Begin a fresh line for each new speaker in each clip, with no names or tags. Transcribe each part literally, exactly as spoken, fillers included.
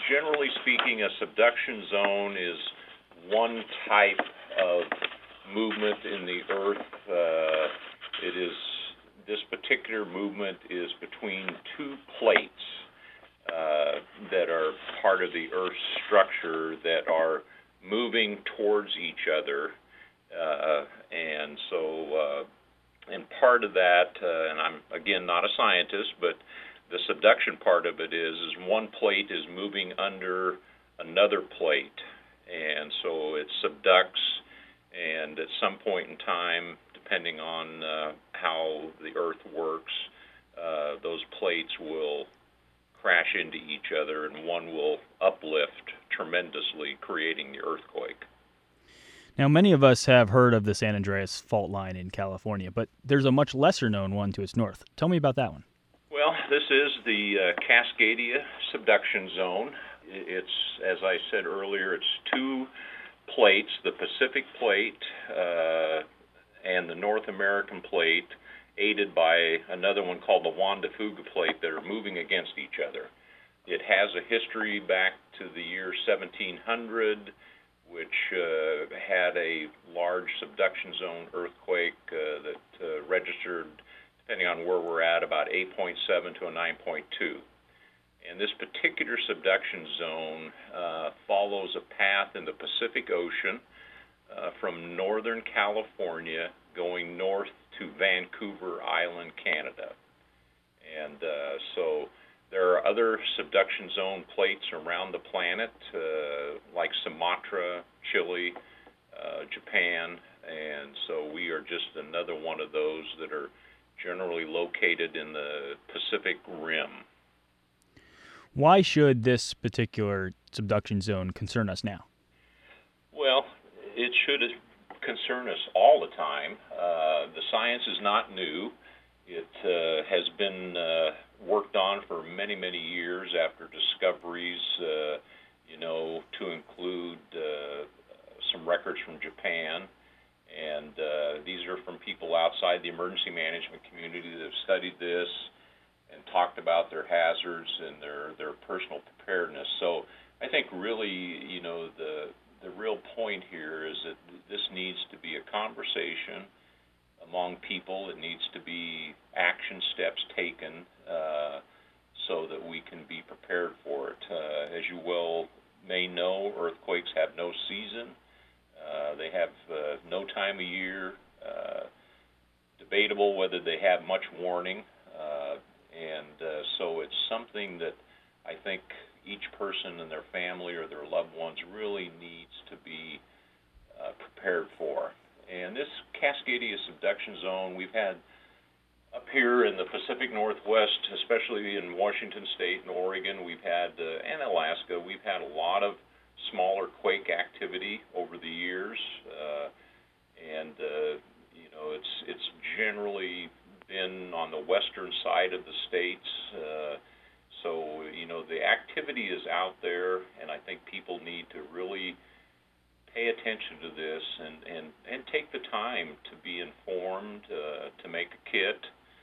generally speaking, a subduction zone is one type of movement in the Earth. Uh, it is this particular movement is between two plates uh, that are part of the Earth's structure that are moving towards each other, uh, and so uh, and part of that, uh, and I'm again not a scientist, but the subduction part of it is is one plate is moving under another plate, and so it subducts, and at some point in time, depending on uh, how the Earth works, uh, those plates will crash into each other, and one will uplift tremendously, creating the earthquake.
Now, many of us have heard of the San Andreas fault line in California, but there's a much lesser-known one to its north. Tell me about that one.
Well, this is the uh, Cascadia subduction zone. It's, as I said earlier, it's two plates, the Pacific plate uh, and the North American plate, aided by another one called the Juan de Fuca plate, that are moving against each other. It has a history back to the year seventeen hundred, which uh, had a large subduction zone earthquake uh, that uh, registered, depending on where we're at, about eight point seven to a nine point two. And this particular subduction zone uh, follows a path in the Pacific Ocean uh, from northern California going north to Vancouver Island, Canada. And uh, so there are other subduction zone plates around the planet, uh, like Sumatra, Chile, uh, Japan, and so we are just another one of those that are generally located in the Pacific Rim.
Why should this particular subduction zone concern us now?
Well, it should concern us all the time. Uh, the science is not new. It uh, has been uh, worked on for many, many years after discoveries, uh, you know, to include uh, some records from Japan. And uh, these are from people outside the emergency management community that have studied this and talked about their hazards and their, their personal preparedness. So I think really, you know, the the real point here is that this needs to be a conversation among people. It needs to be action steps taken uh, so that we can be prepared for it. Uh, as you well may know, earthquakes have no season. Uh, they have uh, no time of year. Uh, debatable whether they have much warning. Uh, and uh, so it's something that I think each person and their family or their loved ones really needs to be uh, prepared for. And this Cascadia subduction zone, we've had up here in the Pacific Northwest, especially in Washington State and Oregon, we've had, uh, and Alaska, we've had a lot of smaller quake activity over the years. Uh, and, uh, you know, it's, it's generally been on the western side of the states. Uh, So, you know, the activity is out there, and I think people need to really pay attention to this and, and, and take the time to be informed, uh, to make a kit,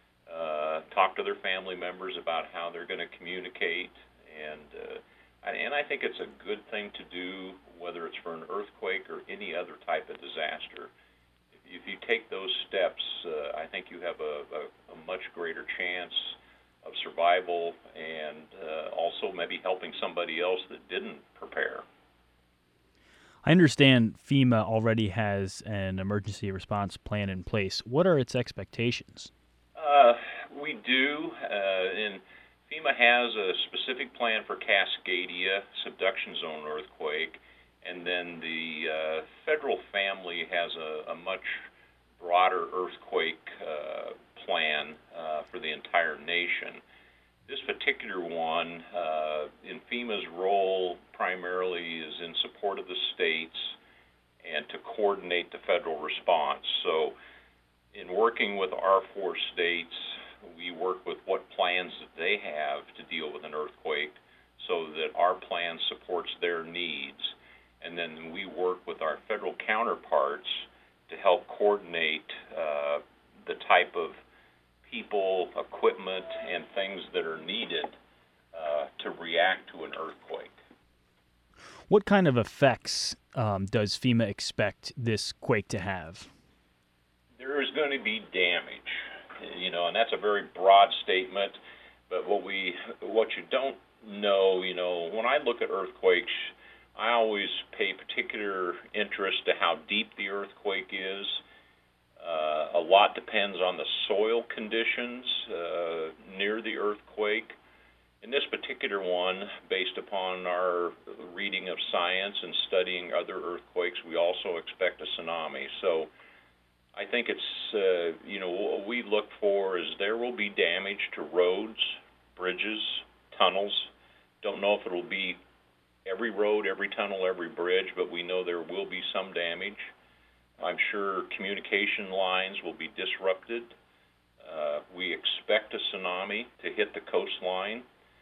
uh, talk to their family members about how they're going to communicate. And, uh, and I think it's a good thing to do, whether it's for an earthquake or any other type of disaster. If you take those steps, uh, I think you have a, a, a much greater chance of survival, and uh, also maybe helping somebody else that didn't prepare.
I understand FEMA already has an emergency response plan in place. What are its expectations?
Uh, we do, uh, and FEMA has a specific plan for Cascadia subduction zone earthquake, and then the uh, federal family has a, a much broader earthquake uh, plan uh, for the entire nation. This particular one, uh, in FEMA's role, primarily is in support of the states and to coordinate the federal response. So in working with our four states, we work with what plans that they have to deal with an earthquake so that our plan supports their needs. And then we work with our federal counterparts to help coordinate uh, the type of people, equipment, and things that are needed uh, to react to an earthquake.
What kind of effects um, does FEMA expect this quake to have?
There is going to be damage, you know, and that's a very broad statement. But what we, what you don't know, you know, when I look at earthquakes, I always pay particular interest to how deep the earthquake is. Uh, a lot depends on the soil conditions uh, near the earthquake. In this particular one, based upon our reading of science and studying other earthquakes, we also expect a tsunami. So I think it's, uh, you know, what we look for is there will be damage to roads, bridges, tunnels. Don't know if it'll be every road, every tunnel, every bridge, but we know there will be some damage. I'm sure communication lines will be disrupted. Uh, we expect a tsunami to hit the coastline.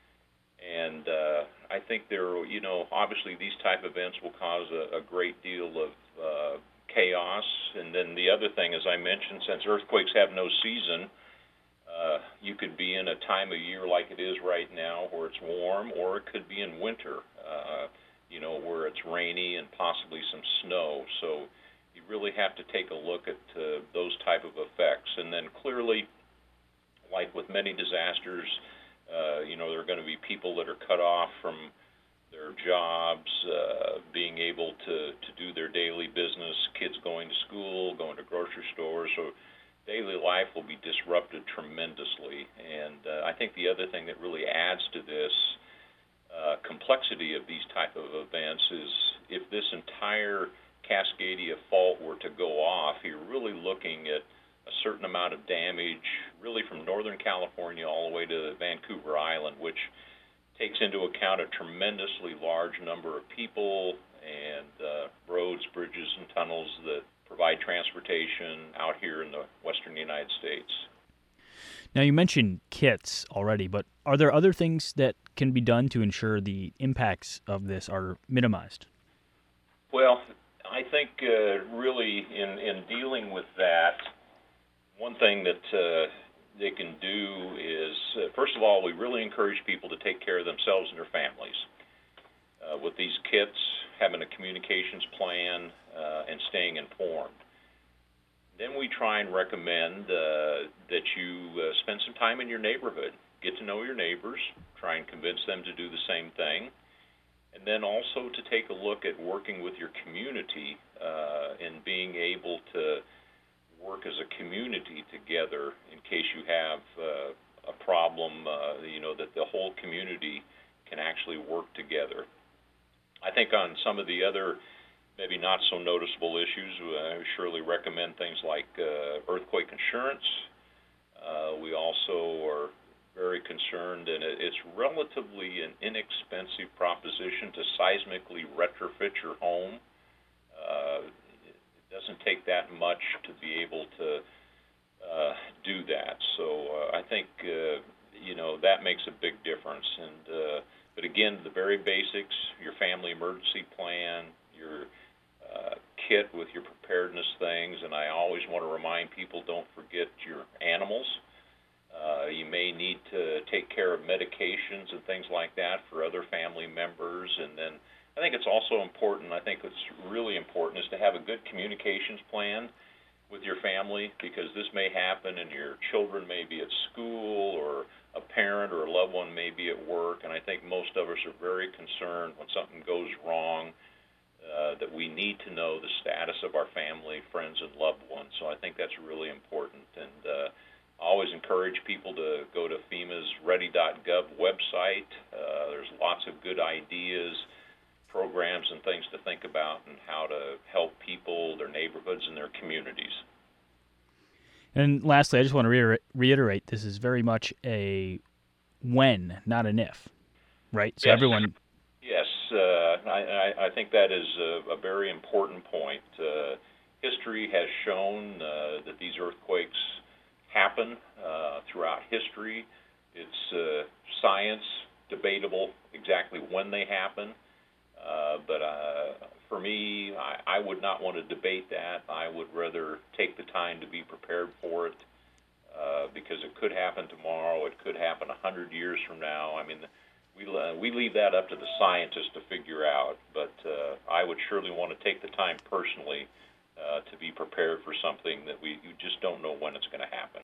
And uh, I think there, you know, obviously these type of events will cause a, a great deal of uh, chaos. And then the other thing, as I mentioned, since earthquakes have no season, uh, you could be in a time of year like it is right now where it's warm, or it could be in winter, uh, you know, where it's rainy and possibly some snow. So you really have to take a look at uh, those type of effects. And then clearly, like with many disasters, Uh, you know, there are going to be people that are cut off from their jobs, uh, being able to, to do their daily business, kids going to school, going to grocery stores. So daily life will be disrupted tremendously. And uh, I think the other thing that really adds to this uh, complexity of these type of events is if this entire Cascadia fault were to go off, you're really looking at a certain amount of damage, really from Northern California all the way to Vancouver Island, which takes into account a tremendously large number of people and uh, roads, bridges, and tunnels that provide transportation out here in the western United States.
Now, you mentioned kits already, but are there other things that can be done to ensure the impacts of this are minimized?
Well, I think uh, really in, in dealing with that, one thing that uh, they can do is, uh, first of all, we really encourage people to take care of themselves and their families. Uh, with these kits, having a communications plan uh, and staying informed. Then we try and recommend uh, that you uh, spend some time in your neighborhood. Get to know your neighbors, try and convince them to do the same thing. And then also to take a look at working with your community uh, and being able to work as a community together in case you have uh, a problem, uh, you know, that the whole community can actually work together. I think on some of the other maybe not so noticeable issues, I surely recommend things like uh, earthquake insurance. Uh, we also are very concerned, and it's relatively an inexpensive proposition to seismically retrofit your home. Uh, doesn't take that much to be able to uh, do that. So uh, I think, uh, you know, that makes a big difference. And uh, but again, the very basics, your family emergency plan, your uh, kit with your preparedness things, and I always want to remind people, don't forget your animals. Uh, you may need to take care of medications and things like that for other family members. And then I think it's also important, I think what's really important is to have a good communications plan with your family, because this may happen and your children may be at school, or a parent or a loved one may be at work, and I think most of us are very concerned when something goes wrong uh, that we need to know the status of our family, friends, and loved ones. So I think that's really important. And uh, I always encourage people to go to FEMA's ready dot gov website. Uh, there's lots of good ideas, programs, and things to think about, and how to help people, their neighborhoods, and their communities.
And lastly, I just want to reiter- reiterate, this is very much a when, not an if, right? So
yes.
everyone...
Yes, uh, I, I think that is a, a very important point. Uh, history has shown uh, that these earthquakes happen uh, throughout history. It's uh, science, debatable exactly when they happen. Uh, but uh, for me, I, I would not want to debate that. I would rather take the time to be prepared for it, uh, because it could happen tomorrow. It could happen a hundred years from now. I mean, we, uh, we leave that up to the scientists to figure out, but uh, I would surely want to take the time personally uh, to be prepared for something that we you just don't know when it's going to happen.